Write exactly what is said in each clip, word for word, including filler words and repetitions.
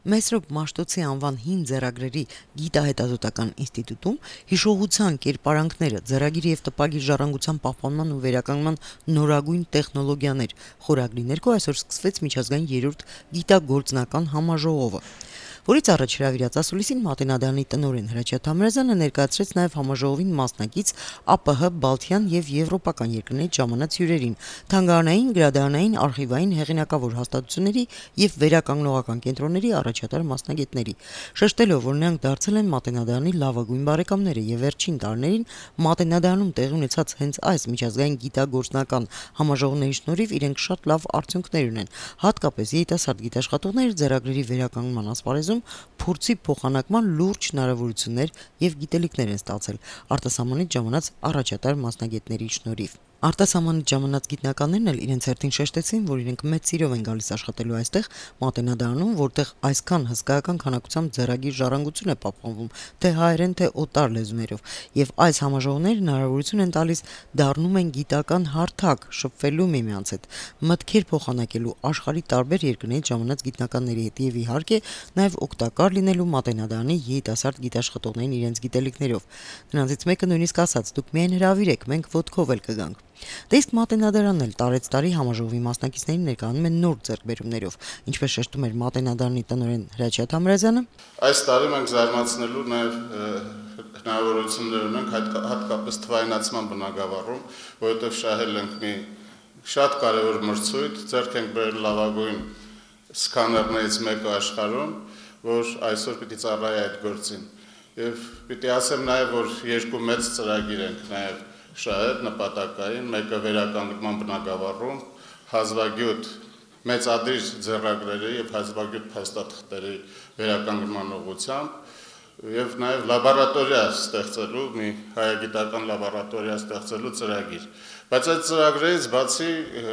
Մեսրոպ Մաշտոցի անվան հին ձեռագրերի գիտահետազոտական ինստիտուտում հիշողության կերպարանքները, ձեռագիր եւ տպագիր ժառանգության պահպանման ու վերականգնման նորագույն տեխնոլոգիաներ խորագրի ներքո այսօր սկսվեց միջազգային երրորդ գիտագործնական համաժողովը, որից առաջ հրավիրած ասուլիսին Մատենադարանի տնօրեն Հրաչյա Թամրազյանը ներկայացրեց նաև համաժողովին մասնակից ԱՊՀ, Բալթյան եւ եվրոպական երկրներից ժամանած հյուրերին, թանգարանային, գրադարանային, արխիվային, հեղինակավոր հաստատությունների եւ վերականգնողական կենտրոնների առաջատար մասնագետների, շեշտելով, որ նրանք դարձել են Մատենադարանի լավագույն բարեկամները եւ վերջին տարիներին Մատենադարանում տեղի ունեցած հենց այս միջազգային գիտագործնական համաժողովների շնորհիվ իրենք շատ լավ արդյունքներ ունեն, հատկապես երիտասարդ գիտաշխատողները ձեռագրերի վերականգնման ասպարեզում փորձի փոխանակման լուրջ հնարավորություններ եւ գիտելիքներ են ստացել արտասահմանից ժամանած առաջատար մասնագետների շնորհիվ։ Արտասահմանից ժամանած գիտնականներն էլ իրենց հերթին շեշտեցին, որ իրենք մեծ սիրով են գալիս աշխատելու այստեղ Մատենադարանում, որտեղ այսքան հսկայական քանակությամբ ձեռագիր ժառանգություն է պահպանվում, թե հայերեն, թե օտար լեզուներով, եւ այս համաժողովները հնարավորություն են տալիս դառնում են գիտական հարթակ շփվելու միմյանց հետ, մտքեր փոխանակելու աշխարհի տարբեր երկրներից ժամանած գիտնականների հետ եւ իհարկե նաեւ օգտակար լինելու Մատենադարանի երիտասարդ գիտաշխատողներին իրենց գիտելիքներով։ Նրանցից մեկը նույնիսկ ասաց. «Դուք միայն հրավիրեք, մենք ոտքով էլ կգանք»։ Դե իսկ Մատենադարանն էլ տարեց տարի համաժողովի մասնակիցներին ներկայանում են նոր ձեռքբերումներով, ինչպես շեշտում էր Մատենադարանի տնօրեն Հրաչյա Թամրազյանը։ Այս տարի մենք զարմացնելու նաև հնարավորություններ ունենք հատկապես թվայնացման բնագավառում, որովհետև շահել ենք մի շատ կարևոր մրցույթ, ձեռք ենք բերել լավագույն սկաներներից մեկը աշխարհում, որ այսօր պիտի ծառայի այդ գործին։ Եվ պիտի ասեմ նաև, որ երկու մեծ ծրագիր ենք նաև շահել նպատակային, մեկը վերականգնման բնագավառում, հազվագյուտ մեծադիր ձեռագրերի եւ հազվագյուտ փաստաթղթերի վերականգնման ուղղությամբ եւ նաեւ լաբորատորիա ստեղծելու, մի հայագիտական լաբորատորիա ստեղծելու ծրագիր։ Բայց այդ ծրագրերից բացի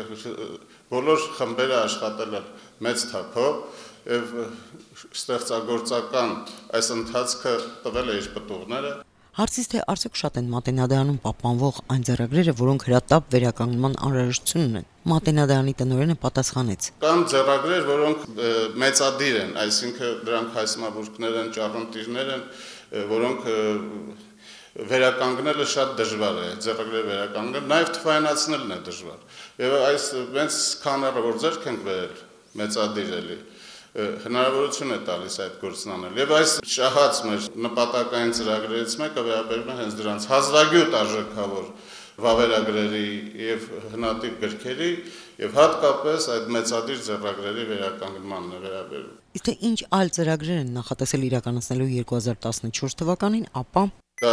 բոլոր խմբերը աշխատել են մեծ թափով եւ ստեղծագործական այս ընթացքը տվել է իր պտուղները։ Հարցից թե արդյոք շատ են Մատենադարանում պահպանվող այն ձեռագրերը, որոնք հրատապ վերականգնման անհրաժեշտություն ունեն, Մատենադարանի տնօրենը պատասխանեց. Կան ձեռագրեր, որոնք մեծադիր են, այսինքն դրանք հայսմաբուրգներ են, ճառընտիրներ են, որոնք վերականգնելը շատ դժվար է, ձեռագրերը վերականգնել, նաև թվայնացնելն է դժվար։ Եվ այս մենք սկաները, որ ձեռք ենք բերել, մեծադիր էլի, հնարավորություն է տալիս այդ գործն անել։ Եվ այս շահած մեր նպատակային ծրագրերից մեկը վերաբերում է հենց դրանց հազվագյուտ արժեքավոր վավերագրերի եւ հնատիպ գրքերի եւ հատկապես այդ մեծադիր ձեռագրերի վերականգնմանն է վերաբերում։ Իսկ թե ինչ այլ ծրագրեր են նախատեսել իրականացնելու երկու հազար տասնչորս թվականին, ապա դա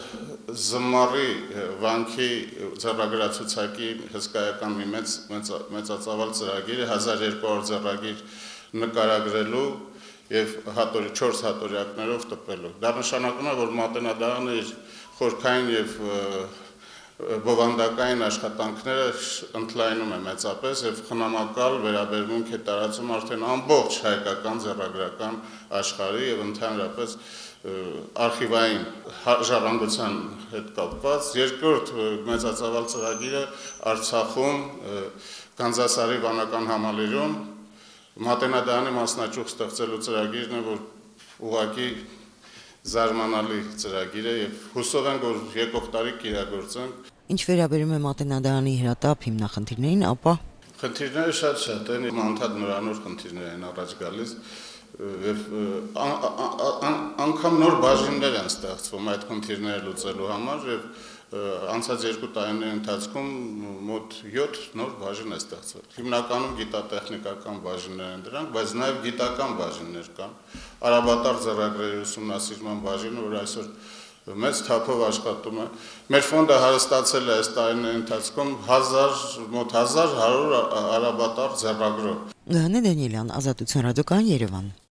Զմարի վանքի ձեռագրացուցակի հսկայական մի մեծ մեծածավալ ծրագիր է, հազար երկու հարյուր ձեռագիր նկարագրելու եւ հատորի չորս հատորյակներով տպելու։ Դա նշանակում է, որ Մատենադարանը իր խորքային եւ բովանդակային աշխատանքները ընդլայնում է մեծապես եւ խնամակալ վերաբերմունք է տարածում արդեն ամբողջ հայկական ձեռագրական աշխարհի եւ ընդհանրապես արխիվային ժառանգության հետ կապված։ Երկրորդ մեծածավալ ծրագիրը Արցախում Կանզասարի վանական համալիրում Մատենադարանի մասնաճյուղ ստեղծելու ծրագիրն է, որ ուղղակի զարմանալի ծրագիր է եւ հուսով ենք, որ եկող տարի կիրագործենք։ Ինչ վերաբերում է Մատենադարանի հրատապ հիմնախնդիրներին, ապա խնդիրները շատ-շատ են, անդադ նորանոր խնդիրներ են առաջ գալիս եւ անգամ նոր բաժիններ են ստեղծվում այդ խնդիրները լուծելու համար եւ անցած երկու տարիների ընթացքում մոտ յոթ նոր բաժին է ստեղծվել։ Հիմնականում գիտատեխնիկական բաժիններ են դրանք, բայց նաև գիտական բաժիններ կան։ Արաբատար ձեռագրերի ուսումնասիրման բաժինը, որ այսօր մեծ թափով աշխատում է։ Մեր ֆոնդը հարստացել է այս տարիների ընթացքում հազար մոտ հազար հարյուր արաբատար ձեռագրով։ Գաներ Դանիելյան, Ազատություն ռադիոկայան, Երևան։